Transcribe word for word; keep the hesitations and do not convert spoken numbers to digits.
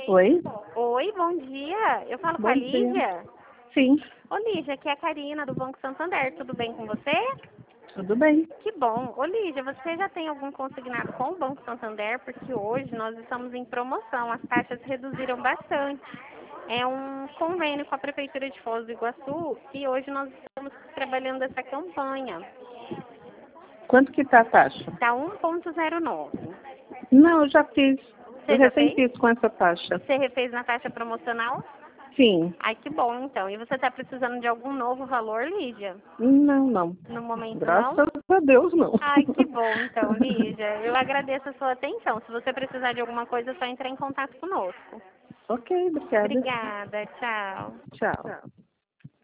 Oi? Oi, bom dia. Eu falo com a Bom dia. Lígia. Sim, Ô, Lígia, aqui é a Karina do Banco Santander. Tudo bem com você? tudo bem. Que bom. Ô, Lígia, você já tem algum consignado com o Banco Santander? Porque hoje nós estamos em promoção. As taxas reduziram bastante. É um convênio com a Prefeitura de Foz do Iguaçu e hoje nós estamos trabalhando essa campanha. Quanto que tá a taxa? Tá um ponto zero nove. Não, eu já fiz. Eu Você já recém fez? fiz com essa taxa. Você refez na taxa promocional? Sim. Ai, que bom, então. E você está precisando de algum novo valor, Lígia? Não, não. No momento, não? Graças a Deus, não. Ai, que bom, então, Lígia. Eu agradeço a sua atenção. Se você precisar de alguma coisa, é só entrar em contato conosco. Ok, obrigada. Obrigada, tchau. Tchau.